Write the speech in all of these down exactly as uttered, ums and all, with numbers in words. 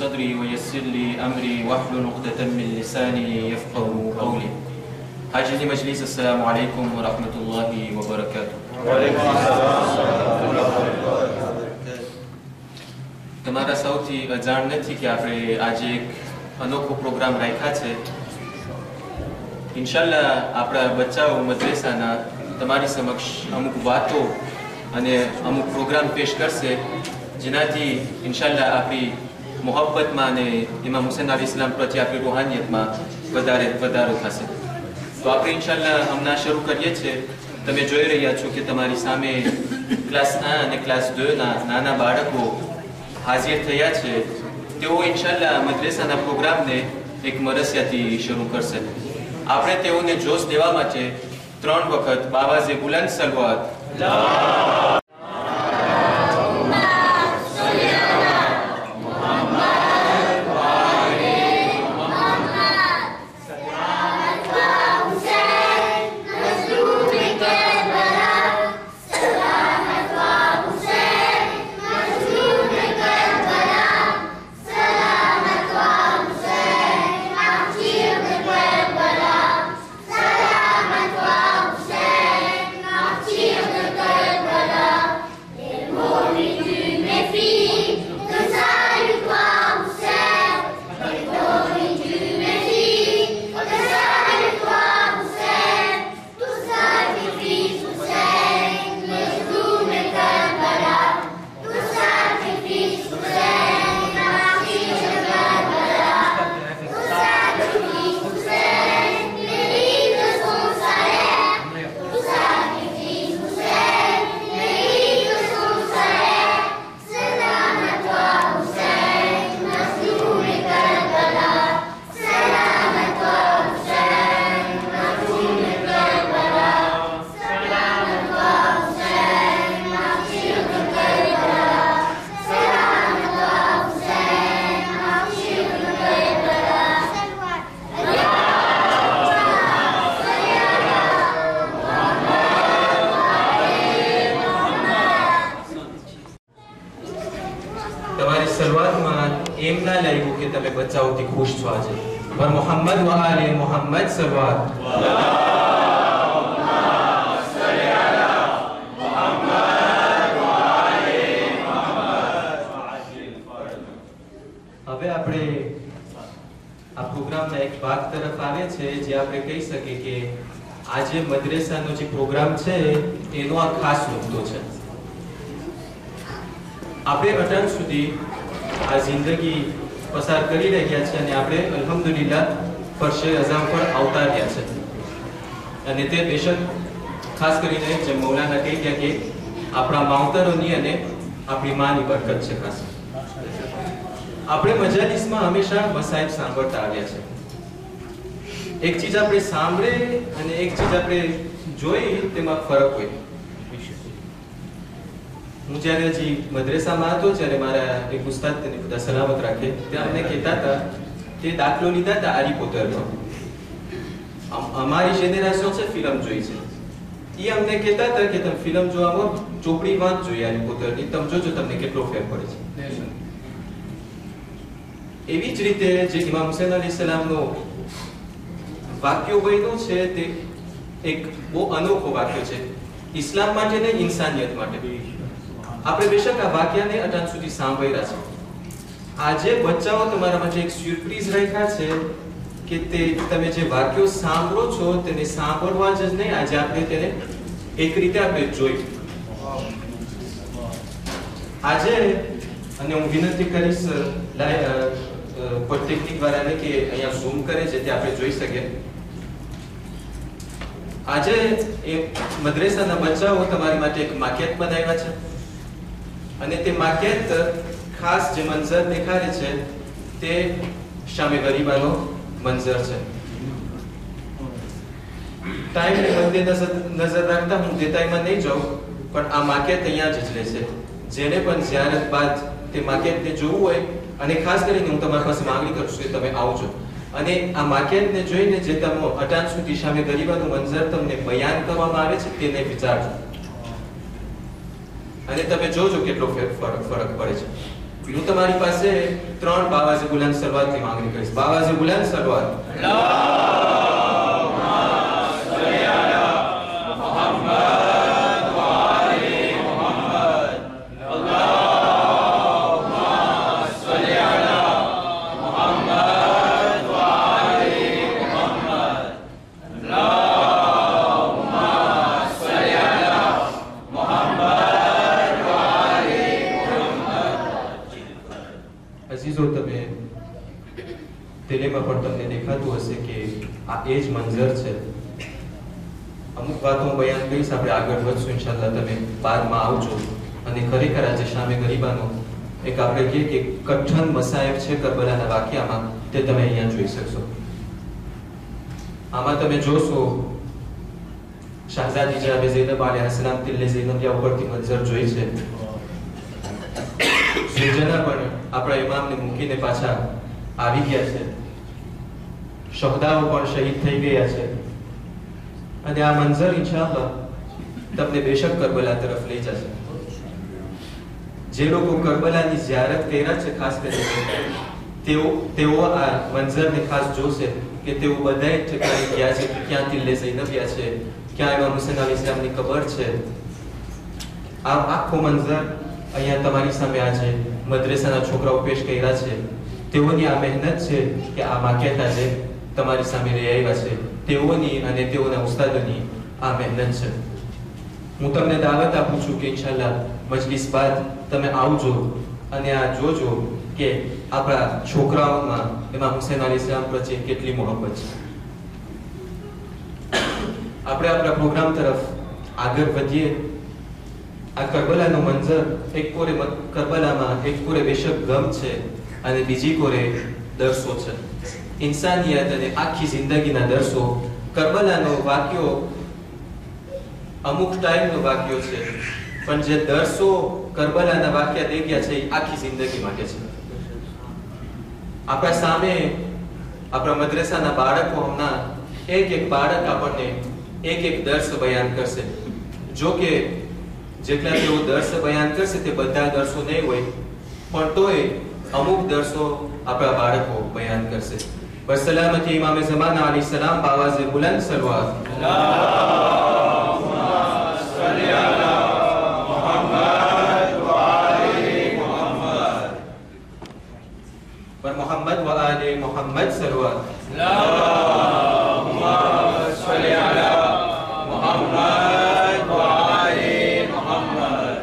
صدري ويسر لي أمري واحلل عقدة من لساني يفقهوا قولي. حاجة مجلس السلام عليكم ورحمة الله وبركاته. وعليكم السلام ورحمة الله وبركاته. તમારા સૌથી અજાણ નથી કે આપણે આજે એક અનોખો પ્રોગ્રામ રાખ્યા છે. ઇન્શાલ્લાહ આપણા બચ્ચાઓ મદ્રેસાના તમારી સમક્ષ અમુક વાતો અને અમુક પ્રોગ્રામ પેશ કરશે, જેનાથી ઇન્શાલ્લાહ આપણી મોહબ્બતમાં અને ઇમામ હુસૈન અલૈહિસ્સલામ પ્રત્યે આપણી રૂહાનિયતમાં વધારે વધારો થશે. તો આપણે ઇન્શાલ્લાહ હમણાં શરૂ કરીએ છીએ. તમે જોઈ રહ્યા છો કે તમારી સામે ક્લાસ એક અને ક્લાસ બે ના નાના બાળકો હાજર થયા છે. તેઓ ઇન્શાલ્લાહ મદ્રેસાના પ્રોગ્રામને એક મરસિયાથી શરૂ કરશે. આપણે તેઓને જોશ દેવા માટે ત્રણ વખત બાવાઝે બુલંદ સલવાત બચ્ચાઓથી ખુશ છો આજે, પર મોહમ્મદ વ આલે મોહમ્મદ સલવાત. હવે આપણે આ પ્રોગ્રામના એક ભાગ તરફ આવે છે, જે આપણે કહી શકીએ કે આજે મદ્રેસાનો જે પ્રોગ્રામ છે એનો આ ખાસ મુદ્દો છે. આપણે અટાણ સુધી આ જિંદગી પસાર કરી રહ્યા છે અને આપણે અલ્હમ્દુલિલ્લાહ ફરશે અઝામ પર આવતા રહ્યા છે. અને તે બેશક ખાસ કરીને જે મૌલાના કહી ગયા કે આપણા માવતરોની અને આપણી માની બરકત છે. ખાસ આપણે મજાલિસમાં હંમેશા મસાઇબ સાંભળતા આવ્યા છે. એક ચીજ આપણે સાંભળે અને એક ચીજ આપણે જોઈ તેમાં ફરક હોય. હું જ્યારે હજી મદ્રેસામાં હતો ત્યારે મારા એક ઉસ્તાદ, તેને ખુદા સલામત રાખે, તે અમને કહેતા હતા કે દાખલો લીધા હતા હારી પોટરનો. અમારી જેનરેશન છે ફિલ્મ જોઈ છે, એ અમને કહેતા હતા કે તમે ફિલ્મ જોવામાં ચોપડી વાંચજો હારી પોટરની, તમે જોજો તમને કેટલો ફેર પડે છે. એવી જ રીતે જે ઇમામ હુસૈન અલૈહિસ્સલામનો વાક્યો બન્યો છે તે એક બહુ અનોખો વાક્ય છે, ઇસ્લામ માટે ને ઇન્સાનિયત માટે. આપણે બેશક આ વાક્યને અટાણ સુધી સાંભળ્યા છે. આજે બચ્ચાઓ તમારા માટે એક સરપ્રાઈઝ રાખ્યા છે કે તે તમે જે વાક્યો સાંભળો છો તેને સાંભળવા જ નહીં, આજે આપણે તેને એક રીતે આપણે જોઈ. આજે અને હું વિનંતી કરીશ પોલિટેકનિક વાળાને કે અહીંયા ઝૂમ કરે જેથી આપણે જોઈ શકીએ. આજે એ મદ્રેસાના બચ્ચાઓ તમારી માટે એક માકેટ બનાવ્યા છે અને તે માકેટ ખાસ જે મંઝર દેખાડે છે તે શામે ગરીબાનો મંઝર છે. ટાઈમને મધ્ય નજર રાખતા હું દેતાઈમાં નહીં જાઉં, પણ આ માકેટ અહીંયા જ રહે છે. જેને પણ ઝિયારત બાદ તે માકેટને જોવું હોય, અને ખાસ કરીને હું તમારી પાસે માંગણી કરું છું કે તમે આવજો અને આ માકેટને જોઈને જે તમે અટાણ સુધી સામે ગરીબાનું મંઝર તમને બયાન કરવામાં આવે છે તેને વિચારજો અને તમે જોજો કેટલો ફરક ફરક પડે છે. હું તમારી પાસે ત્રણ બાવાઝે બુલંદ સલવાતની માંગણી કરીશ. બાવાઝે બુલંદ સલવાત. અમુક વાતો બયાન કરીશ, આપણે આગળ વધશું ઇન્શાલ્લાહ. તમે બાદમાં આવજો અને ખરેખર આજે શામે ગરીબાનો એક આપણે કહીએ કે કઠણ મસાયબ છે કરબલાના વાક્યામાં, તે તમે અહીંયા જોઈ શકશો. આમાં તમે જોશો શાહઝાદી જનાબે ઝૈનબ અલૈહિસ્સલામ તિલ્લે ઝૈનબિયા ઉપરથી મંઝર જોઈ છે. સુજના પણ આપણા ઇમામને મૂકીને પાછા આવી ગયા છે. શહદાઓ પણ શહીદ થઈ ગયા છે. અને આ મંઝર ઇન્શાઅલ્લાહ તમને બેશક કરબલા તરફ લઈ જશે. જે લોકો કરબલાની ઝિયારત કર્યા છે ખાસ કરીને તેઓ તેઓ આ મંઝરને ખાસ જોશે કે તેઓ બધાય ઠેકાણે ગયા છે, ક્યાં તિલ્લે ઝૈનબિયા છે, ક્યાં ઇમામ હુસૈન અલૈહિસ્સલામની કબર છે. આ આખો મંઝર અહીંયા તમારી સામે આજે મદ્રેસાના છોકરાઓ પેશ કર્યા છે. તેઓની આ મહેનત છે કે આ વાક્યાત આજે તમારી સામે લઈ આવ્યા છે. તેઓની અને તેઓના ઉસ્તાદોની આ મહેનત છે. હું તમને દાવત આપું છું કે ઇન્શાઅલ્લાહ મજલિસ બાદ તમે આવજો અને આ જોજો કે આપણા છોકરાઓમાં ઇમામ હુસૈન અલૈહિસ્સલામ પ્રત્યે કેટલી મોહબ્બત છે. આપણે આપણા પ્રોગ્રામ તરફ આગળ વધીએ. આ કરબલાનો મંઝર એક કોરે કરબલામાં એક કોરે બેશક ગમ છે અને બીજી કોરે દર્શો છે. ઇન્સાનિયત અને આખી જિંદગીના દર્શો. કરબલાનો વાક્યો અમુક ટાઈમનો વાક્યો છે, પણ જે દર્શો કરબલાના વાક્યા દે ગયા છે એ આખી જિંદગી માટે છે. આપણા સામે આપણા મદ્રેસાના બાળકો હમણાં એક એક બાળક આપણને એક એક દર્શ બયાન કરશે. જો કે જેટલા તેઓ દર્શ બયાન કરશે તે બધા દર્શો નહીં હોય, પણ તોય અમુક દર્શો આપણા બાળકો બયાન કરશે. બસલામતી ઇમામ ઝમાના અલૈહિસ્સલામ બાવાઝે બુલંદ સલવાત. અલ્લાહુમ્મા સલ્લી અલા મુહમ્મદ વ આલે મુહમ્મદ. પર મુહમ્મદ વ આલે મુહમ્મદ સલવાત. અલ્લાહુમ્મા સલ્લી અલા મુહમ્મદ વ આલે મુહમ્મદ.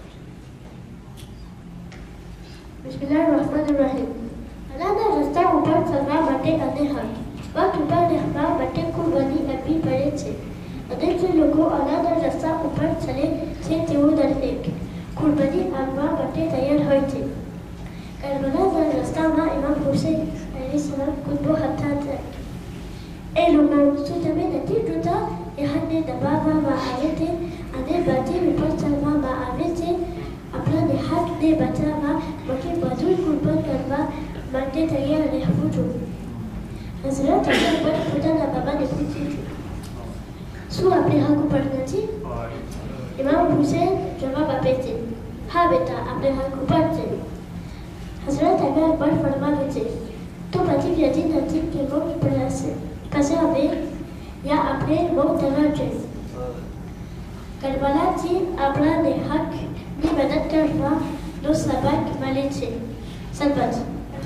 બિસ્મિલ્લાહિર્રહમાનિર્રહીમ. અલ્લાહના રસ્તા ઉપર ચાલવા માટે અને હક વખત ઉપર રહેવા માટે કુરબાની આપવી પડે છે. અને જે લોકો અલ્લાહના રસ્તા ઉપર ચાલે છે તેઓ દરેક કુરબાની આપવા માટે તૈયાર હોય છે. કરબલાના રસ્તામાં ઇમામ હુસૈન અલૈહિસ્સલામ કુતબો હતા છે. એ લોકો શું તમે નથી જોતા એ હાથને દબાવવામાં આવે છે અને બાજુ ઉપર ચાલવામાં આવે છે. આપણા હાથને બચાવવા માટે બધું કુરબાન કરવા માટે તૈયાર રહેવું જોઈએ. હઝરત અલી પર પોતાના બાબાને પૂછ્યું, શું આપણે હક ઉપર નથી? ઇમામ હુસૈન જવાબ આપે છે, હા બેટા, આપણે હક ઉપર છે. હઝરત અલી પર ફરમાવે છે, તો પછી વ્યતિ નથી કે મોક્ષ પડશે પછી હવે યા આપણે બહુ તૈયાર છે. કરબલાથી આપણાને હકની મદદ કરવાનો સબક મળે છે. સરબત.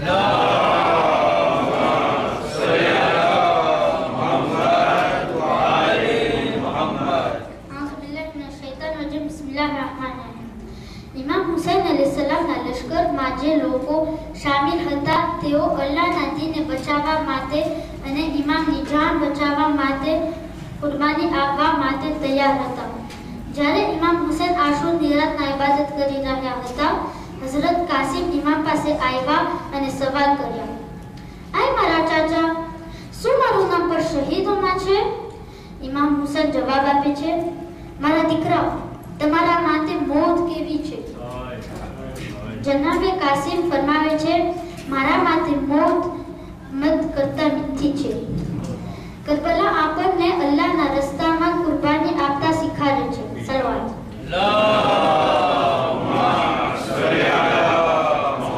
ઇમામ હુસૈન અલૈહિસ્સલામના લશ્કરમાં જે લોકો શામિલ હતા તેઓ અલ્લાહના દીનને બચાવવા માટે અને ઇમામની જાન બચાવવા માટે કુરબાની આપવા માટે તૈયાર હતા. જ્યારે ઇમામ હુસૈન આશુરની રાતના ઇબાદત કરી રહ્યા હતા, હઝરત કાસિમ ઇમામ પાસે આવ્યા અને સવાલ કર્યા, આય મારા ચાચા, શું મારું નામ પર શહીદોમાં છે? ઇમામ હુસૈન જવાબ આપે છે, મારા દીકરા, તમારા માટે મોત કેવી છે? જનાબે કાસિમ ફરમાવે છે, મારા માટે મોત મત કરતા મીઠી છે. કરબલા આપણને અલ્લાહના રસ્તામાં કુરબાની આપતા શીખવાડે છે. સલવાત. અલ્લાહુમ્મા સલ્લી અલા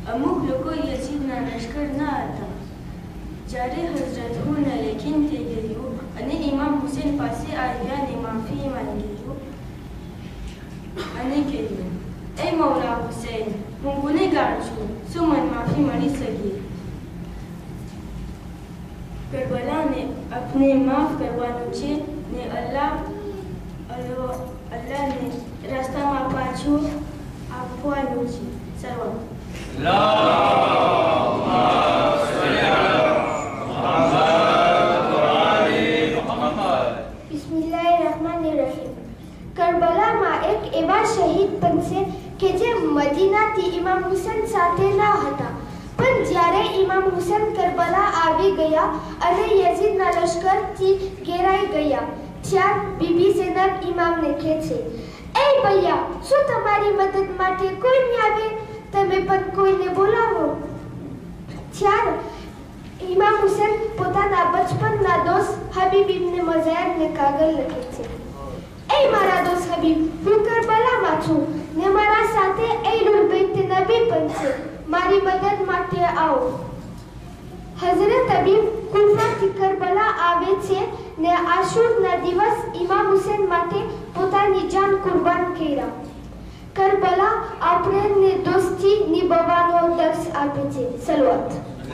અમુક લોકો યઝીદના લશ્કર ન હતા. જ્યારે હઝરત હુને લેખિન થઈ ગયું અને ઇમામ હુસેન પાસે આવ્યા અને માફી માંગી અને કહ્યું, એ મૌલા હુસૈન, હું ગુનેગાર છું, શું મને માફી મળી શકે? કરબલાને આપને માફ કરવાનું છે ને અલ્લાહ અલ્લાહને રસ્તામાં પાછું આપવાનું છે. સર્વ બિસ્મિલ્લાહિર્રહમાનિર્રહીમ. કરબલામાં એક એવા શહીદ બનશે કે જે મદીનાથી ઇમામ હુસેન સાથે ન હતા, પણ જ્યારે ઇમામ હુસેન કરબલા આવી ગયા અને યઝીદના લશ્કરથી ઘેરાઈ ગયા, ત્યાં બીબી ઝૈનબ ઇમામને કહે છે, એ ભૈયા, શું તમારી મદદ માટે કોઈ નહીં આવે? તમે પણ કોઈને બોલાવો. ત્યારે ઇમામ હુસેન પોતાના બચપનના દોસ્ત હબીબ ઇબ્ન મઝાયરને કાગળ લખે છે, એ મારા દોસ્ત હબીબ, હું કરબલામાં છું ને મારા સાથે અહલુલ બૈત નબી પણ છે, મારી મદદ માટે આવો. હઝરત હબીબ કુફાથી કરબલા આવે છે ને આશુરના દિવસ ઇમામ હુસેન માટે પોતાની જાન કુરબાન કર્યા. કરબલા આપણને દોસ્તી નિભાવવાનો દર્શ આપે છે. સલવાત.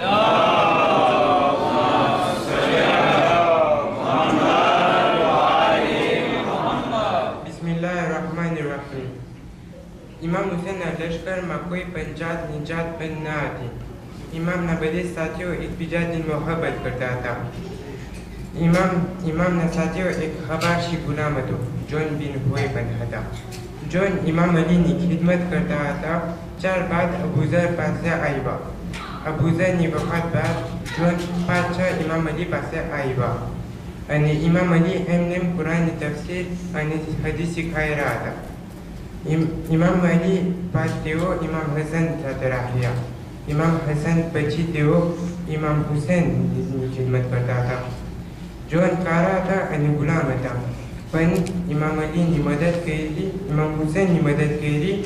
બિસ્મિલ્લાહિર્રહમાનિર્રહીમ. ઇમામ હુસેનના લશ્કરમાં કોઈ પણ જાતની જાત બંધ ન હતી. ઇમામના બધે સાથીઓ એકબીજાથી મોહબ્બત કરતા હતા. ઇમામ ઇમામના સાથીઓ એક હબાશી ગુલામ હતો, જોન બિન હોય પણ હતા. જોન ઇમામ અલીની ખિદમત કરતા હતા. ત્યારબાદ અબુઝર પાસે આવ્યા. અબુઝરની વફાત બાદ જોન પાછા ઇમામ અલી પાસે આવ્યા અને ઇમામ અલી એમને કુરાનની તફસીર અને હદીસ શીખાઈ રહ્યા હતા. ઇમામ અલી બાદ તેઓ ઇમામ હસન સાથે રહ્યા. ઇમામ હસન પછી તેઓ ઇમામ હુસેનની ખિદમત કરતા હતા. જોન કારા હતા અને ગુલામ હતા, પણ ઇમામ અલીની મદદ કરી, ઇમામ હુસેનની મદદ કરી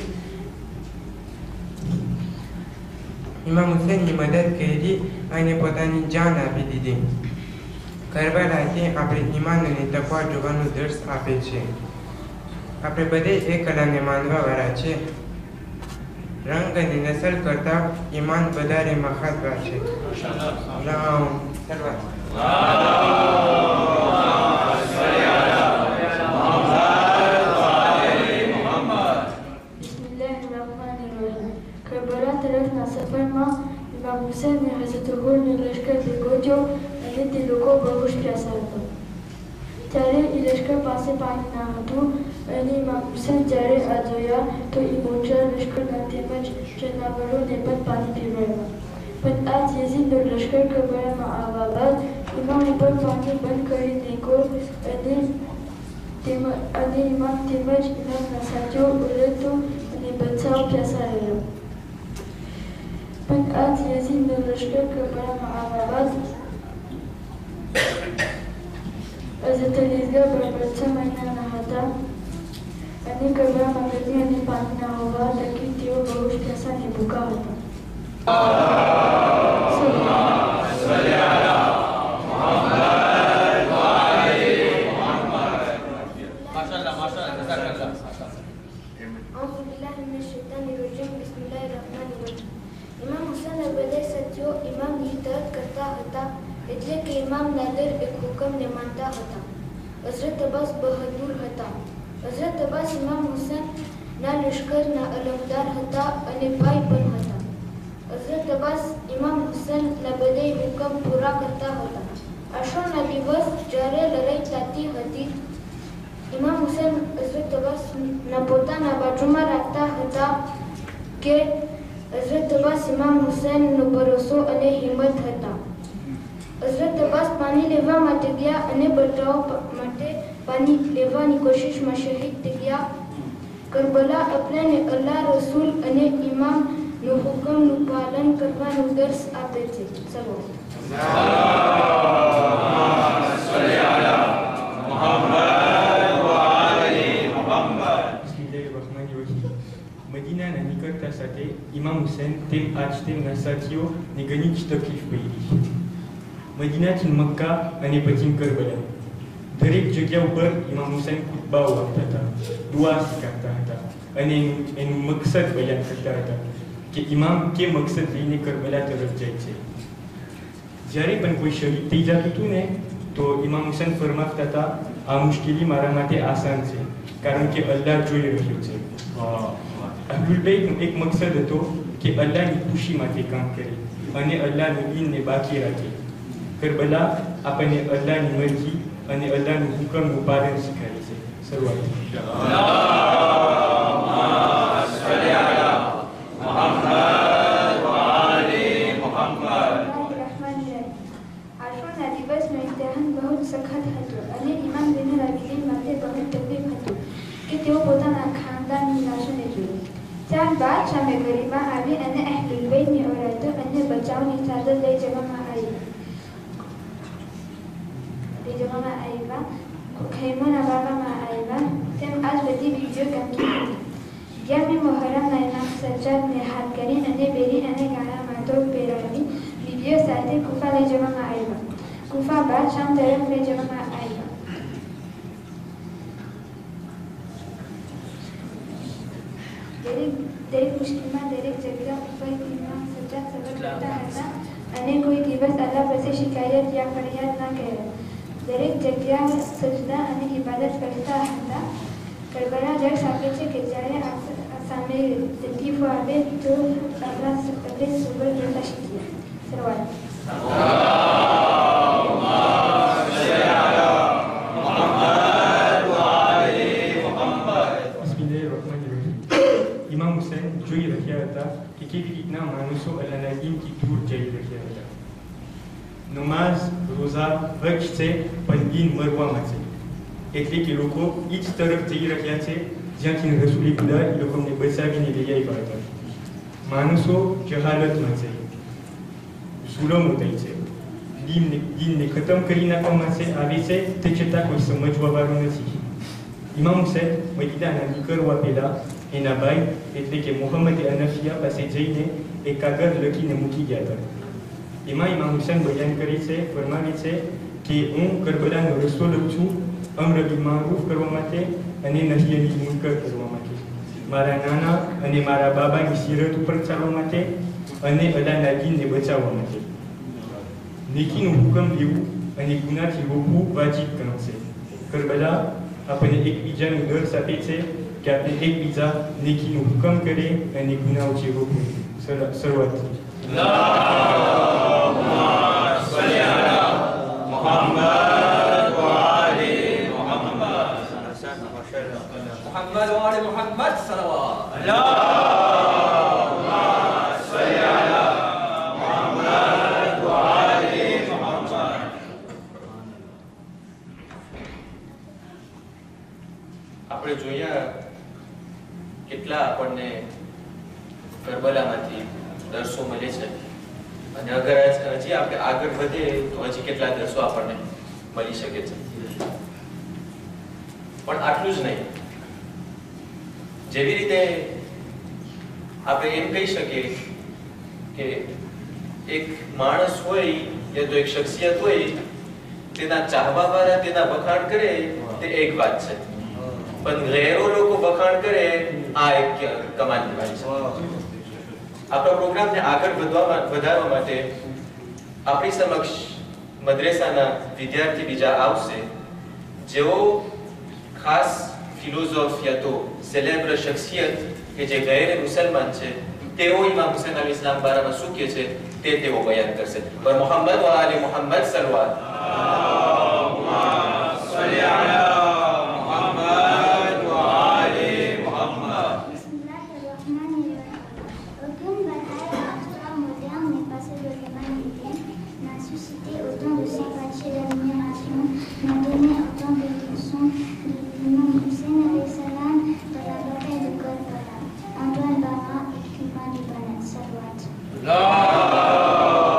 ઇમામ હુસેનની મદદ કરી અને પોતાની જાન આપી દીધી. કરબલાથી આપણે ઈમાન અને તકવા જોવાનું દર્શ આપે છે. આપણે બધે એક અલ્લાહને માનવાવાળા છે. રંગ અને નસલ કરતાં ઈમાન વધારે મહત્વ છે. રામ સર્વત કરબલા તરફના સફરમાં ઇમામ હુસેનને હઝરત હુરને લશ્કર ભેગોજો અને તે લોકો બહુ જ પ્યાસા હતા. ત્યારે એ લશ્કર પાસે પાણી ના હતું અને ઇમામ હુસેન જ્યારે આ જોયા તો એ મોટા લશ્કરના તેમજ જનાવરોને પણ પાણી પીવડાવ્યા. પણ આ યઝીદનો લશ્કર કરબલામાં આવવા બાદ ઇમામ ઉપર પાણી બંધ કરી નાખ્યો અને તેમજ અને ઇમામ તેમજ ઇમામના સાથીઓ ઉલટો અને બચ્ચાઓ પ્યાસા રહ્યા. પણ આ યઝીદનો લશ્કર કરબલામાં આવવા બાદ હઝરત અલીઝા બરાબર છ મહિનાના હતા અને કરબલામાં ગરમી અને પાણી ના હોવા થકી તેઓ બહુ જ પ્યાસા અને ભૂખા હતા. ઇમામ હુસેન બધા સાથીઓ ઇમામની ઇતાઅત કરતા હતા, એટલે કે ઇમામ નાદર એક હુકમને માનતા હતા. હઝરત અબ્બાસ બહાદુર હતા. હઝરત અબ્બાસ ઇમામ હુસેનના લશ્કરના અલમદાર હતા અને ભાઈ પણ હતા. હઝરત અબ્બાસ ઇમામ હુસેનના બધા હુકમ પૂરા કરતા હતા. આશુરના દિવસ જ્યારે લડાઈ થતી હતી, ઇમામ હુસેન હઝરત અબ્બાસના પોતાના બાજુમાં રાખતા હતા કે હઝરત અબ્બાસ ઇમામ હુસેનનો ભરોસો અને હિંમત હતા. હઝરત અબ્બાસ પાણી લેવા માટે ગયા અને બચાવ માટે પાણી લેવાની કોશિશમાં શહીદ થઈ ગયા. કરબલા આપણને અલ્લાહ, રસૂલ અને ઇમામનો હુકમનું પાલન કરવાનું દર્શ આપે છે. સર્વ મદીનાના નિકટતા સાથે ઇમામ હુસૈન Hussein tem આજ તેમના સાથીઓ ને ઘણી જ તકલીફ પડી. મદીનાથી મક્કા અને પછી કરબલા દરેક જગ્યા ઉપર ઇમામ હુસૈન ખુતબાઓ આપતા હતા, દુઆ શીખવતા હતા અને એનું મકસદ બયાન કરતા હતા કે ઇમામ કે મકસદ લઈને કરબલા તરફ જાય છે. જ્યારે પણ કોઈ શહીદ થઈ જતું હતું ને તો ઇમામ હુસૈન ફરમાવતા હતા, આ મુશ્કેલી મારા માટે આસાન છે કારણ કે અલ્લાહ જોઈ રહ્યો છે. અહલુલ બૈતનો એક મકસદ હતો કે અલ્લાહની ખુશી માટે કામ કરે અને અલ્લાહની દીનને બાકી રાખે. કરબલા આપણને અલ્લાહની મરજી અને અલ્લાહનું હુકમનું પાલન શીખવાડે છે. શરૂઆત આશુરના દિવસનું ઇમ્તિહાન બહુ સખત હતું અને ઇમામ ઝૈનુલ આબિદીન માટે બહુ તકલીફ હતું કે તેઓ પોતાના ખાનદાનની લાશોને જુએ. ત્યારબાદ શામે ગરીબા આવી અને અહલુલ બૈતની ઔરતો અને બચાવની ચાદર લઈ જવામાં આવી લઈ જવામાં આવ્યા ખૈમો નવાવવામાં આવ્યા. તેમ આજ બધી બીજો ગમકી હતી. અગિયારમી મોહરમના ઇમામ સજ્જાદને હાથ કરી અને બેરી અને ગાળામાં તો પહેરાવી બીબીઓ સાથે કુફા લઈ જવામાં આવ્યા. કુફા બાદ શામ તરફ લઈ જવામાં આવ્યા. દરેક દરેક મુશ્કેલમાં દરેક જગ્યા ઉપર ઇમામ સજ્જાદ સબર કરતા હતા અને કોઈ દિવસ અલ્લાહ પાસે શિકાયત યા ફરિયાદ ના કર્યા. દરેક જગ્યા સજદા અને ઇબાદત કરતા હતા. કરબલા દર્શ આપે છે કે જ્યારે સામે તકલીફો આવે તો આપણા આપણે સબર કરતા શીખીએ. શરૂઆત ઇમામ હુસૈન જોઈ રહ્યા હતા કે કેવી રીતના માણસો અલ્લાહના દીનથી દૂર જઈ રહ્યા હતા. નમાઝ રોઝા હજ છે પણ દીન મરવામાં છે, એટલે કે લોકો એ જ તરફ જઈ રહ્યા છે જ્યાંથી રસૂલે ખુદા એ લોકોને બચાવીને લઈ આવ્યા હતા. માણસો જહાલતમાં છે, જુલમો થઈ છે, દીનને દીનને ખતમ કરી નાખવામાં છે આવે છે, તે છતાં કોઈ સમજવા વાળું નથી. ઇમામ હુસૈન મદીનાના નીકળવા પહેલા એના ભાઈ એટલે કે મોહમ્મદ અનફિયા પાસે જઈને એક કાગળ લખીને મૂકી ગયા હતા. એમાં ઇમામ હુસૈન બયાન કરે છે, ફરમાવે છે કે હું કરબલાનો રસ્તો લઉં છું અમ્ર બિલ મારૂફ કરવા માટે અને નહી અનિલ મુનકર કરવા માટે, મારા નાના અને મારા બાબાની સિરત ઉપર ચાલવા માટે અને અલ્લાહના દીનને બચાવવા માટે. નેકીનું હુકમ દેવું અને ગુનાથી રોકવું વાજિબ કામ છે. કરબલા આપણને એકબીજાનું દર્શ આપે છે કે આપણે એકબીજા નેકીનું હુકમ કરે અને ગુનાઓથી રોકવું. શરૂઆત محمد وآل محمد صلوات આપણે જોયા કેટલા આપણને કરબલામાંથી દર્શો મળે છે અને અગર હજી આપણે આગળ વધે તો હજી કેટલા દર્શો આપણને મળી શકે છે. પણ આટલું જ નહીં, જેવી રીતે આપણે એમ કહી શકીએ કે એક માણસ હોય યા તો એક શખ્સિયત હોય, તેના ચાહવા વાળા તેના વખાણ કરે તે એક વાત છે, પણ ગેરો લોકો વખાણ કરે આ એક કમાલની વાત છે. આપણા પ્રોગ્રામને આગળ વધવા વધારવા માટે આપણી સમક્ષ મદ્રેસાના વિદ્યાર્થી બીજા આવશે જેઓ ખાસ ફિલોસોફ યા તો સેલેબ્ર શખ્સિયત કે જે ગેર મુસલમાન છે તેઓ ઇમામ હુસૈન અલી ઇસ્લામ બારામાં શું કહે છે તે તેઓ બયાન કરશે. પર મોહમ્મદ વ આલે Mohammad સલવાત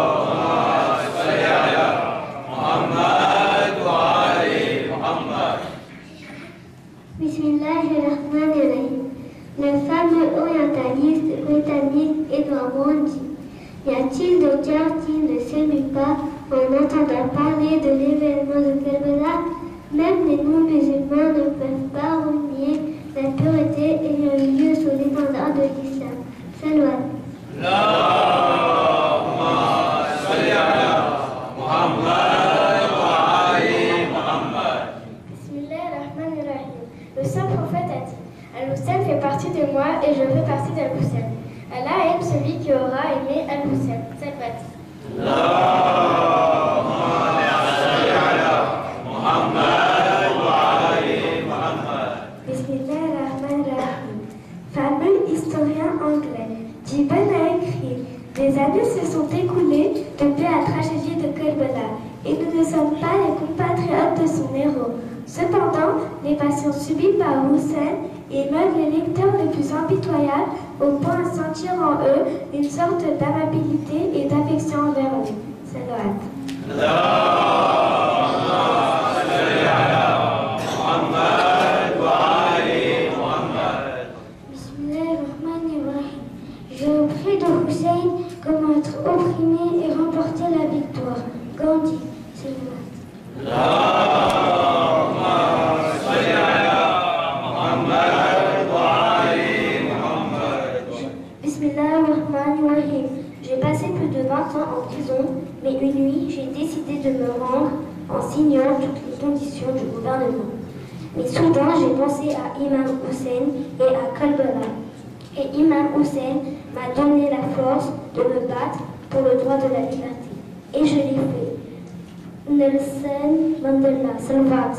Muhammad wa ali Muhammad. Y a-t-il de cœur qui ne s'émue pas en entendant parler de l'événement de Kerbala? Même les non-musulmans ne peuvent pas renier la pureté ayant eu lieu sous l'étendard de l'islam. Salawat. Bismillahirrahmanirrahim. Le saint prophète a dit: Al-Hussein fait partie de moi et je fais partie d'Al-Hussein. Allah aime celui qui aura aimé Al-Hussein. Salawat. Fameux historien anglais, Gibbon a écrit: des années se sont écoulées depuis la tragédie de Kerbala et nous ne sommes pas les compatriotes de son héros. Cependant, les passions subies par Hussein émeuvent les lecteurs les plus impitoyables au point de sentir en eux une sorte d'amabilité et d'affection envers lui. Salawat. Je prie de Hussein comment être opprimé et remporter la victoire. Gandhi, Salawat. Bismillahirrahmanirrahim. J'ai passé plus de vingt ans en prison, mais une nuit, j'ai décidé de me rendre en signant toutes les conditions du gouvernement. Mais soudain, j'ai pensé à Imam Hussein et à Kerbala. Et Imam Hussein m'a donné la force de me battre pour le droit de la liberté. Et je l'ai fait. Nelson Mandela, Salawat.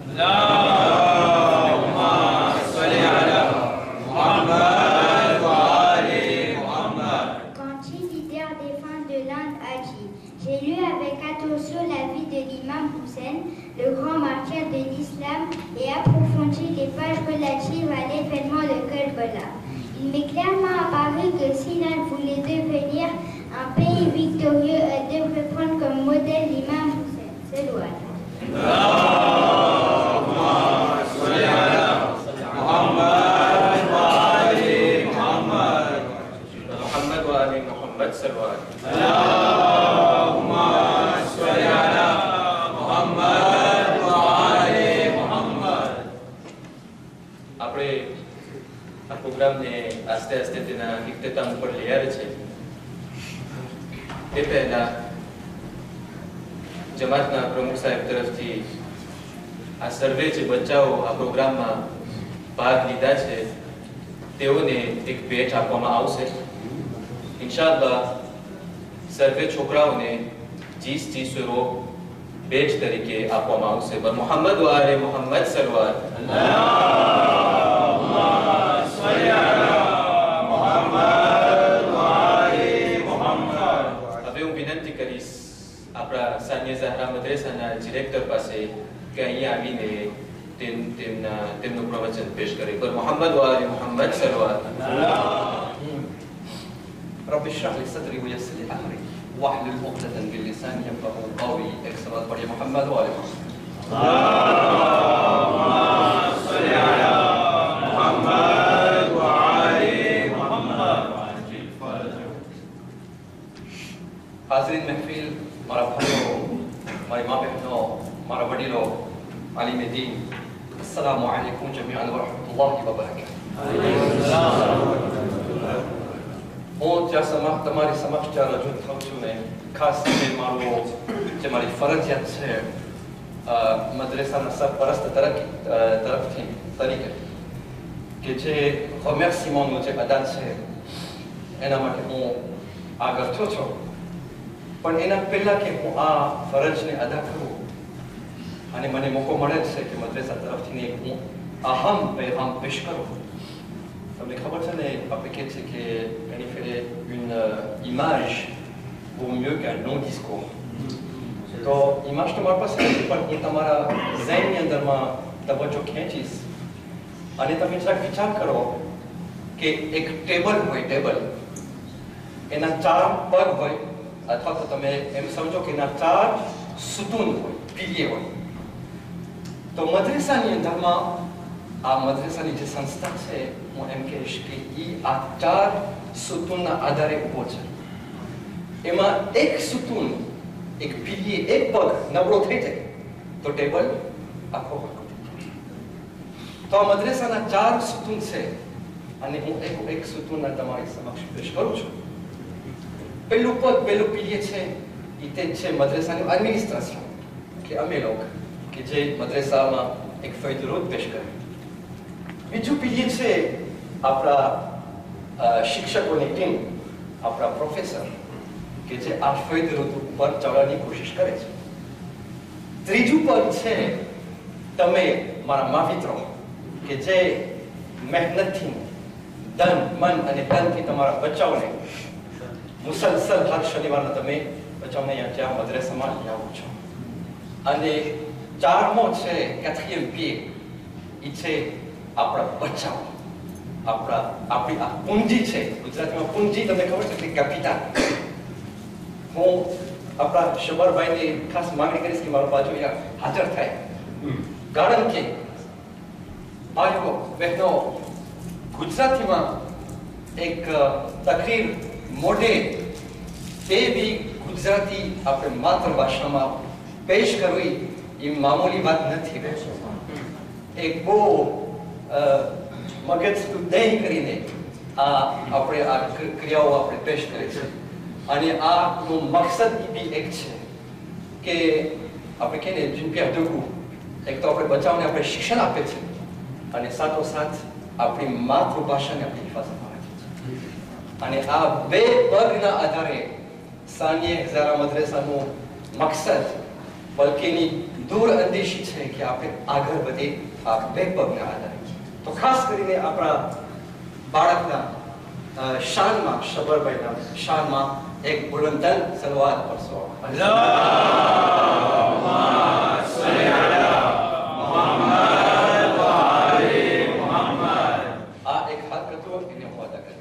Quand le leader défunt de l'Inde a dit: j'ai lu avec attention la vie de l'imam Hussein, le grand martyr de l'islam, et approfondi les pages relatives à l'événement de Kerbala. Il m'est clairement apparu que si l'Inde voulait devenir un pays victorieux, elle devrait prendre comme modèle l'imam Hussein. C'est loin. આપણે આ પ્રોગ્રામને આસ્તે આસ્તે તેના ઇખ્તિતામ ઉપર લઈ આવે છે. તે પહેલા જમાતના પ્રમુખ સાહેબ તરફથી આ સર્વે જે બચ્ચાઓ આ પ્રોગ્રામમાં ભાગ લીધા છે તેઓને એક ભેટ આપવામાં આવશે. ઇન્શાઅલ્લાહ સર્વે છોકરાઓને જીસ જીસ યુરો ભેટ તરીકે આપવામાં આવશે. પર મોહમ્મદ વાલે મોહમ્મદ સલવાત. હવે હું વિનંતી કરીશ આપણા સાનિયા ઝહરા મદ્રેસાના ડિરેક્ટર પાસે કે અહીંયા આવીને તેમના તેમનું પ્રવચન પેશ કરે. પર મોહમ્મદ વાલે મોહમ્મદ સલવાત. رب اشرح لي صدري ويسر لي امري واحلل عقدة من لساني يفقهوا قولي. اكسرات يا محمد وآل محمد. اللهم صل على محمد وآل محمد. حاضرین محفل મારા ભાઈઓ, મારી મા બહેનો, મારા વડીલો, આલિમ દીન, અસ્સલામુ અલૈકુમ જમીઅન વરહમતુલ્લાહિ વબરકાતુહુ. હું ત્યાં સમક્ષ તમારી સમક્ષ જ્યાં રજૂ થાઉં છું ને ખાસ કરીને મારો જે મારી ફરજિયાત છે મદ્રેસાના સરપરસ્ત તરફથી તરીકે કે જે remerciement જે અદા છે એના માટે હું આગળ થયો છું. પણ એના પહેલા કે હું આ ફરજને અદા કરું અને મને મોકો મળે છે કે મદ્રેસા તરફથી એક હું અહમ પૈગામ પેશ કરું. તમને ખબર છે ને આપણે કહે છે કે ઘણી ફેરે une image vaut mieux qu'un long discours. તો ઇમેજ તો મારી પાસે નથી પણ હું તમારા ઝહેનની અંદરમાં તવજ્જો ખેંચીશ અને તમે જરાક વિચાર કરો કે એક ટેબલ હોય, ટેબલ એના ચાર પગ હોય અથવા તો તમે એમ સમજો કે એના ચાર સુતૂન હોય, પીલીએ હોય. તો મદ્રેસાની અંદરમાં આ મદ્રેસાની જે સંસ્થા છે હું એમ કહીશ કે એ આ ચાર સુતૂનના આધારે ઊભો છે. એમાં એક સૂતું એક પીલીએ એક પગ નબળો થઈ જાય તો ટેબલ આખો તો આ મદ્રેસાના ચાર સૂતું છે અને હું એક એક સૂતુંના તમારી સમક્ષ પેશ કરું છું. પહેલું પદ પહેલું પીલીએ છે એ તે છે મદ્રેસાનું એડમિનિસ્ટ્રેશન કે અમે લોકો કે જે મદ્રેસામાં એક ફૈદુરોધ પેશ કરે. બીજું પીલીએ છે આપણા શિક્ષકોની ટીમ આપણા પ્રોફેસર કે જે આ ફૈદુરોધ ઉપર ચડવાની કોશિશ કરે છે. ત્રીજું પદ છે તમે મારા માવિત્રો કે જે મહેનતથી ધન મન અને તનથી તમારા બચ્ચાઓને મુસલસલ હર શનિવારના તમે બચ્ચાઓને અહીંયા ત્યાં મદ્રેસામાં લાવો છો. અને ચારમો છે કેથિયમ પી એ છે આપણા બચ્ચાઓ આપણા આપણી આ પૂંજી છે. ગુજરાતીમાં પૂંજી તમને ખબર છે કે કેપિટલ. હું આપણા શબરભાઈને ખાસ માંગણી કરીશ કે મારો બાજુ અહીંયા હાજર થાય. કારણ કે ભાઈઓ બહેનો ગુજરાતીમાં એક તકરીર મોઢે તે બી ગુજરાતી આપણે માતૃભાષામાં પેશ કરવી એ મામૂલી વાત નથી. એક બહુ મગજ દહીં કરીને આ આપણે આ ક્રિયાઓ આપણે પેશ કરીએ છીએ અને આનો મકસદ એ બી એક છે કે આપણે કહીએ ને રૂપિયા ઢોકવું. એક તો આપણે બચાવને આપણે શિક્ષણ આપે છે અને સાથોસાથ આપણી માતૃભાષાને આપણી હિફાજત રાખે છે. અને આ બે પગના આધારે સાનિયા હઝારા મદ્રેસાનું મકસદ બલકેની દૂર અંદેશી છે કે આપણે આગળ વધે આ બે પગના આધારે. તો ખાસ કરીને આપણા બાળકના શાનમાં શબરભાઈના શાનમાં એક બુલંદન સલવાત પરસો. અલ્લાહુમ્મા સલ્લી અલા મુહમ્મદ વ આલિ મુહમ્મદ. આ એક હક હતો એને હું અદા કરી.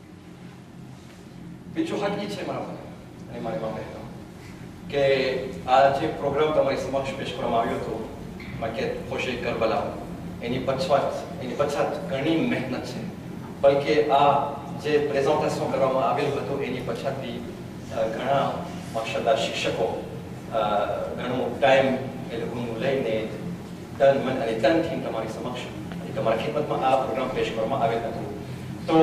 બીજો હક એ છે મારા અને મારી મા બહેનો કે આ જે પ્રોગ્રામ તમારી સમક્ષ પેશ કરવામાં આવ્યો હતો માકે ખુશી કરબલા એની પછાત એની પછાત ઘણી મહેનત છે. બલકે આ જે પ્રેઝન્ટેશન કરવામાં આવેલું હતું એની પછાત બી ઘણા માશાઅલ્લાહ શિક્ષકો ઘણો ટાઈમ એ લોકોનું લઈને તન મન અને તનથી તમારી સમક્ષ તમારી ખિદમતમાં આ પ્રોગ્રામ પેશ કરવામાં આવેલ હતું. તો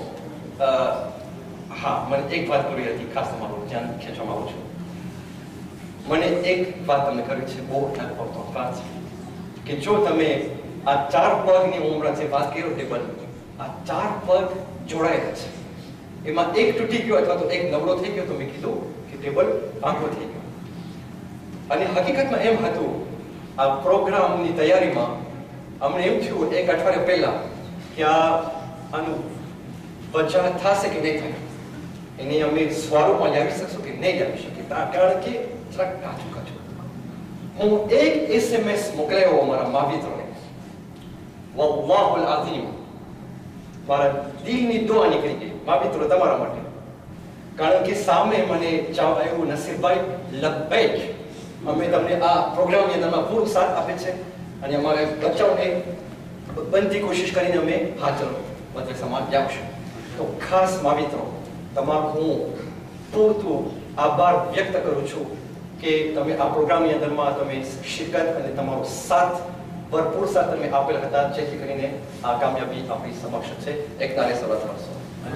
હા, મને એક વાત કરવી હતી, ખાસ તમારું ધ્યાન ખેંચવા માંગુ છું. મને એક વાત તમને કરવી છે, બહુ લગભગ વાત કે જો તમે આ ચાર પગની ઉંમર જે વાત કર્યો તે બદલ આ ચાર પગ જોડાયેલા છે. એમાં એક તૂટી ગયો અથવા તો એક નબળો થઈ ગયો તો મેં કીધું કે ટેબલ આંખો થઈ ગયો. અને હકીકતમાં એમ હતું આ પ્રોગ્રામની તૈયારીમાં અમને એમ થયું એક અઠવાડિયા પહેલા કે આ આનું બચાવ થશે કે નહીં થાય, એને અમે સ્વરૂપમાં લાવી શકશું કે નહીં લાવી શકીએ, કારણ કે જરાક કાચું કાચું. હું એક એસએમએસ મોકલ્યો અમારા માવિત્રોને, વલ્લાહુલ આઝીમ મારા દિલની દુઆ નીકળી ગઈ માવિત્રો તમારા માટે. કારણ કે સામે મને જવાબ આવ્યો, નસીરભાઈ લબ્બૈક, અમે તમને આ પ્રોગ્રામની અંદરમાં પૂરો સાથ આપે છે અને અમારા બચ્ચાઓને બનતી કોશિશ કરીને અમે હાજર મદ્રેસામાં જાવશું. તો ખાસ માવિત્રો તમારો હું પૂરતું આભાર વ્યક્ત કરું છું કે તમે આ પ્રોગ્રામની અંદરમાં તમે શિરકત અને તમારો સાથ ભરપૂર સાથ તમે આપેલ હતા, જેથી કરીને આ કામયાબી આપણી સમક્ષ છે. એક તારે સવાલ કરશો.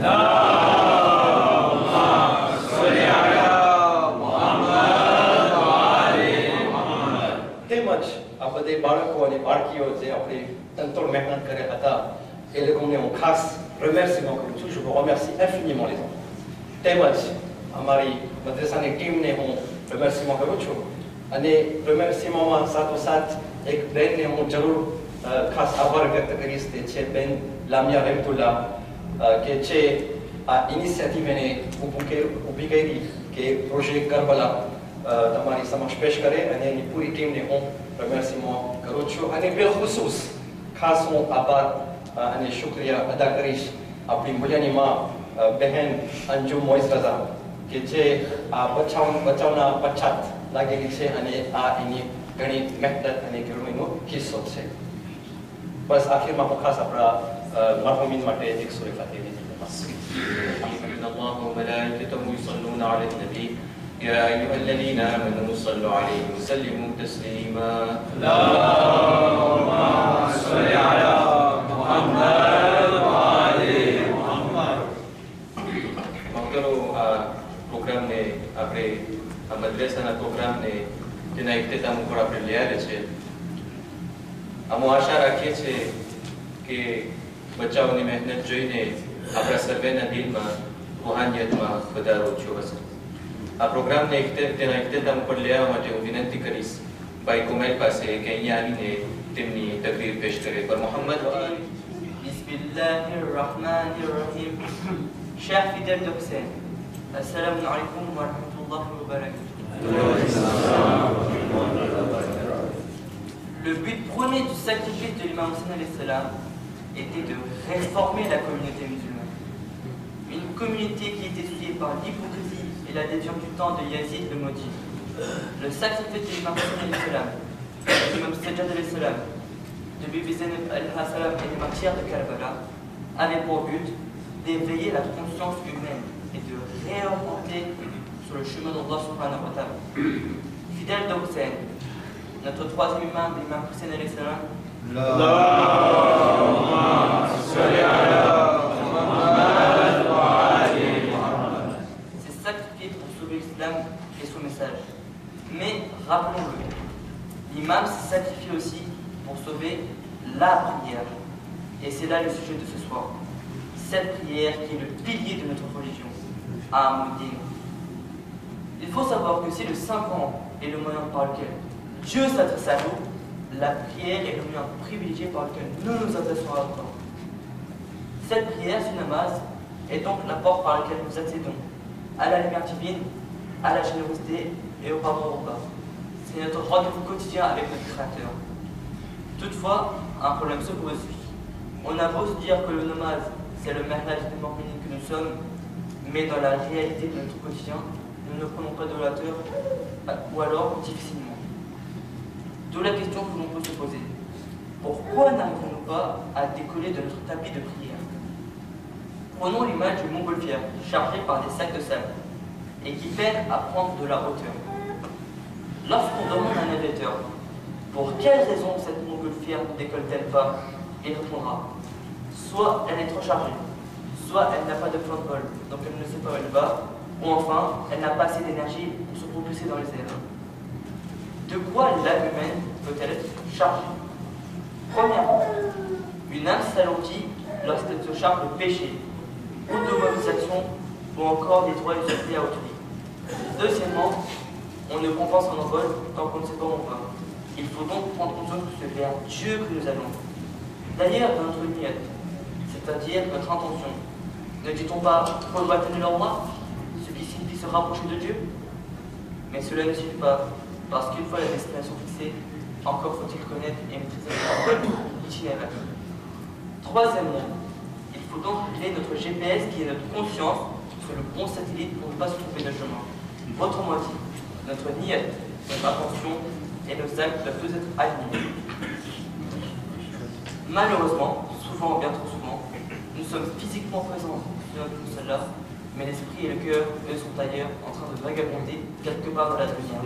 અલ્લાહુમ્મા સલ્લી અલા મુહમ્મદ વ આલિ મુહમ્મદ. તેમજ આ બધે બાળકો અને બાળકીઓ જે આપણે તનતોડ મહેનત કર્યા હતા એ લોકોને હું ખાસ remerciement કરું છું. Je vous remercie infiniment les enfants. તેમજ અમારી મદ્રેસાની ટીમને હું remerciement કરું છું અને remerciement સાથોસાથ એક બેનને હું જરૂર ખાસ આભાર વ્યક્ત કરીશ, તે છે બેન લામિયા રહેમતુલ્લાહ કે જે આ ઇનિશિયેટિવ એને ઊભી કરી કે પ્રોજેક્ટ કરબલા તમારી સમક્ષ પેશ કરે અને એની પૂરી ટીમને હું remerciement કરું છું. અને બિલખુસૂસ ખાસ હું આભાર અને શુક્રિયા અદા કરીશ આપણી મૂલ્યની માં બહેન અંજુ મોઇઝ રઝા કે જે આ બચાવ બચાવના પછાત લાગેલી છે અને આ એની ઘણી મહેનત અને ઘણો એનો હિસ્સો છે. બસ આખીરમાં હું ખાસ આપણા મરહુમીન માટે એક સૂરે ફાતિહા إن الله وملائكته يصلون على النبي يا أيها الذين آمنوا صلوا عليه وسلموا تسليما اللهم صل على محمد وآل محمد. Kalau program ne આપણે આ મદ્રેસાના પ્રોગ્રામને જેના ઇખ્તિતામ ઉપર આપણે લઈ આવ્યા છે, અમે આશા રાખીએ છીએ કે બચ્ચાઓની મહેનત જોઈને આપણા સર્વેના દિલમાં રૂહાનિયતમાં વધારો થયો હશે. આ પ્રોગ્રામને તેના ઇખ્તિતામ ઉપર લઈ આવવા માટે હું વિનંતી કરીશ ભાઈ કુમેલ પાસે કે અહીંયા આવીને તેમની તકરીર પેશ કરે. પર Mohammad Bismillahirrahmanirrahim. Chers fidèles d'Oxen, assalamu alaikum wa rahmatullahi wa barakatuh. Le but premier du sacrifice de l'imam Hussein alayhi salam était de réformer la communauté musulmane. Une communauté qui était souillée par l'hypocrisie et la déviance du temps de Yazid le maudit. Le sacrifice de l'imam Hussein alayhi salam, de l'imam Sajjad alayhi salam, de Bibi Zainab alayhi salam et des martyrs de Karbala avait pour but d'éveiller la conscience humaine et de réorienter sur le chemin d'Allah subhanahu wa ta'ala. Fidèle de Hussein, notre troisième imam, l'imam Hussein alayhi salam, s'est sacrifié pour sauver l'islam et son message. Mais rappelons-le, l'imam s'est sacrifié aussi pour sauver la prière. Et c'est là le sujet de ce soir. Cette prière qui est le pilier de notre religion, Ahmadiyya. Il faut savoir que si le Saint-Coran est le moyen par lequel Dieu s'adresse à nous, la prière est le moyen privilégié par lequel nous nous adressons à Allah. Cette prière, ce namaz, est donc la porte par laquelle nous accédons à la lumière divine, à la générosité et au pardon d'Allah. C'est notre rendez-vous quotidien avec notre Créateur. Toutefois, un problème se pose. On a beau se dire que le namaz, c'est le merlage des mormoniques que nous sommes, mais dans la réalité de notre quotidien, nous ne prenons pas de la hauteur, ou alors difficilement. D'où la question que l'on peut se poser. Pourquoi n'arrivons-nous pas à décoller de notre tapis de prière? Prenons l'image du montgolfière, chargé par des sacs de sable, et qui peine à prendre de la hauteur. Lorsqu'on demande à un navigateur, pour quelle raison cette montgolfière ne décolle-t-elle pas, il répondra, soit elle est trop chargée, soit elle n'a pas de plan de vol, donc elle ne sait pas où elle va, ou enfin, elle n'a pas assez d'énergie pour se propulser dans les airs. De quoi l'âme humaine peut-elle être chargée? Premièrement, une âme s'alourdit lorsqu'elle se charge de péché, ou de mauvaises actions, ou encore des droits usurpés à autrui. Deuxièmement, on ne prend pas son envol tant qu'on ne sait pas où on va. Il faut donc prendre conscience que c'est vers Dieu que nous allons. D'ailleurs, dans notre niyat, c'est-à-dire notre intention, ne dit-on pas « Allah », ce qui signifie se rapprocher de Dieu? Mais cela ne suffit pas, parce qu'une fois la destination fixée, encore faut-il connaître et maîtriser l'itinéraire. Troisièmement, il faut donc créer notre G P S qui est notre conscience sur le bon satellite pour ne pas se tromper de chemin. Autrement dit, notre niyat, notre attention et nos actes doivent tous être alignés. Malheureusement, souvent, bien trop souvent, nous sommes physiquement présents sur notre musalla, mais l'esprit et le cœur, eux, sont ailleurs, en train de vagabonder quelque part dans la lumière.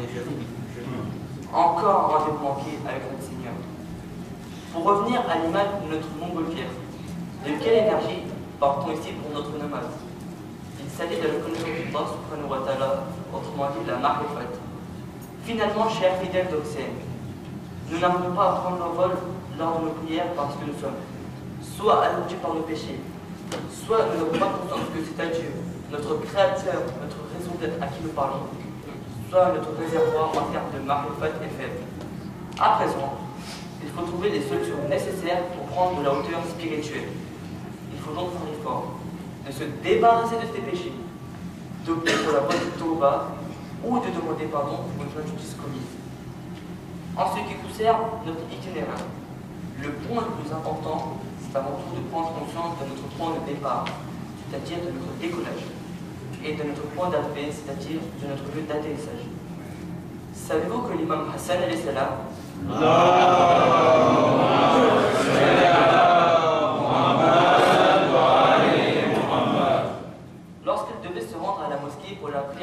Encore un rendez-vous manqué avec notre Seigneur. Pour revenir à l'image de notre montgolfière, de quelle énergie partons ici pour notre namaz? Il s'agit de la reconnaissance d'Allah subhanahu wa ta'ala, autrement dit la marifat. Finalement, chers fidèles d'Oxen, nous n'arrivons pas à prendre l'envol lors de nos prières parce que nous sommes soit alourdis par nos péchés, soit nous n'avons pas conscience que c'est à Dieu, notre Créateur, notre raison d'être à qui nous parlons, soit notre réservoir en termes de marifat est faible. À présent, il faut trouver les solutions nécessaires pour prendre de la hauteur spirituelle. Il faut donc faire l'effort de se débarrasser de ces péchés, d'opter pour la voie du tauba ou de demander pardon pour une injustice commise. En ce qui concerne notre itinéraire, le point le plus important, c'est avant tout de prendre conscience de notre point de départ, c'est-à-dire de notre décollage, et de notre point d'arrivée, c'est-à-dire de notre lieu d'atterrissage. Savez-vous que l'imam Hassan alayhi salam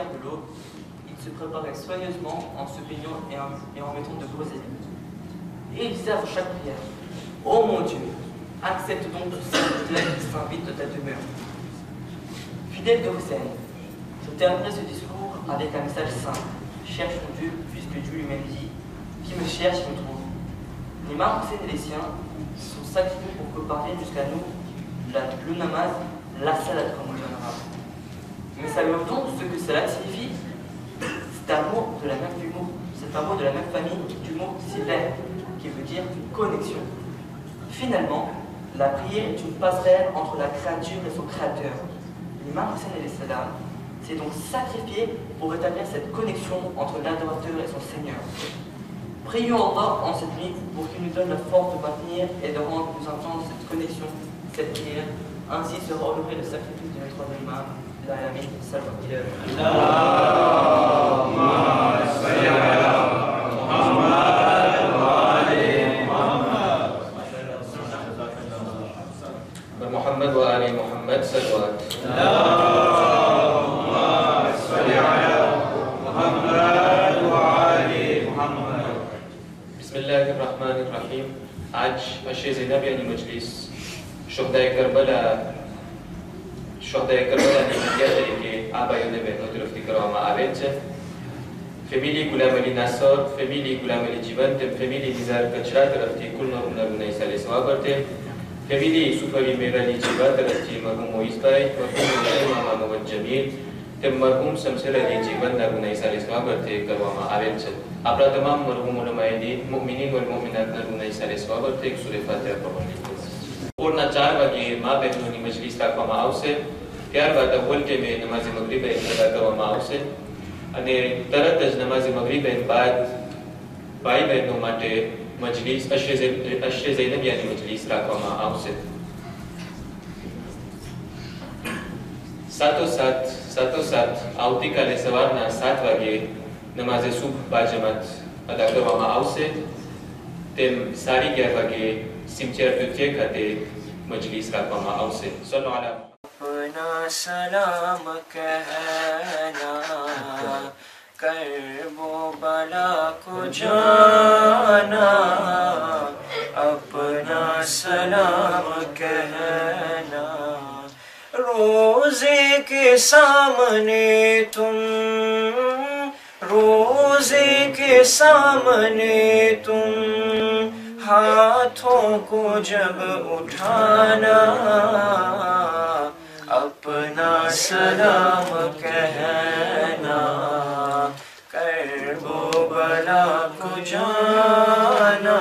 lumière de l'aube, il se préparait soigneusement en se baignant et en, et en mettant de l'oseille. Et il disait avant chaque prière, « Ô mon Dieu, accepte donc ce serviteur qui s'invite de ta demeure. » Fidèle de Hussein, je terminerai ce discours avec un message simple. Cherche mon Dieu, puisque Dieu lui-même dit, qui me cherche, me trouve. L'imam Hussein et les siens sont sacrifiés pour que parvienne jusqu'à nous la, le namaz, la salat comme on dit en arabe. Mais savez-vous ce que cela signifie? C'est un mot de la même du mot, c'est un mot de la même famille du mot silaire, qui veut dire connexion. Finalement, la prière est une passerelle entre la créature et son créateur. L'imam Hussein et les salam s'est donc sacrifié pour rétablir cette connexion entre l'adorateur et son Seigneur. Prions Allah en cette nuit pour qu'il nous donne la force de maintenir et de rendre plus intense cette connexion, cette prière. Ainsi sera honoré le sacrifice de notre imam, l'Alamin, sallallahu محمد وآل محمد صلوات بسم الله الرحمن الرحيم. आज अशे ज़ैनब यानी मजलिस शुहदाए Karbala શુહદાએ કરબલાની હત્યા તરીકે આ ભાઈઓને બહેનો તરફથી કરવામાં આવે છે. ફેમિલી ગુલામ અલી નાસર, ફેમિલી ગુલામ અલી જીવન તેમ ફેમિલી નિઝાર કચરા તરફથી કુલનો ગુના સાલે સવાબરતે, ફેમિલી સુફરી મેરાલી જીવા તરફથી મરહુમ મોઈસભાઈ, મરહુમ મામા મોહમ્મદ જમીલ તેમ મરહુમ શમશેર અલી જીવનના ગુના સાલે સવાબરતે કરવામાં આવેલ છે. આપણા તમામ મરહુમ ઉલમાએ દીન, મુમિનીન વલ મુમિનાતના ગુના સાલે સવાબરતે એક સૂરે ફાતિહા પઢવાની છે. બપોરના ચાર વાગે મા બહેનોની મજલિસ રાખવામાં આવશે. ત્યારબાદ અવ્વલ ટાઈમે નમાઝે મગરીબ અદા કરવામાં આવશે અને તરત જ નમાઝે મગરીબ બાદ ભાઈ બહેનો માટે મજલિસ અશ્રે ઝૈનબિયાની મજલિસ રાખવામાં આવશે. સાથોસાથ સાથોસાથ આવતીકાલે સવારના સાત વાગે નમાઝે સુબહ બાજમાત અદા કરવામાં આવશે. તેમ સાડી અગિયાર વાગે સિમચેર તૃતીય ખાતે મજલિસ રાખવામાં આવશે. સલ્લો અલા अपना सलाम कहना करबो बला को जाना, अपना सलाम कहना रोजे के सामने तुम, रोजे के सामने तुम हाथों को जब उठाना, अपना सलाम कहना करबो बला को जाना,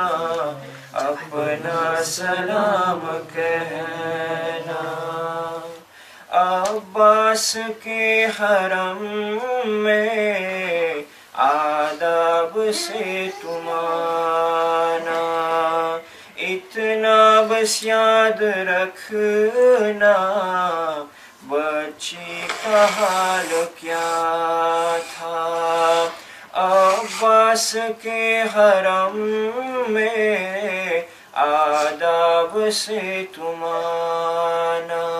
अपना सलाम कहना। अब्बास के हरम में आदाब से तुम आना, इतना बस याद रखना बच्ची का हाल क्या था। अब्बास के हरम में आदाब से तुम आना,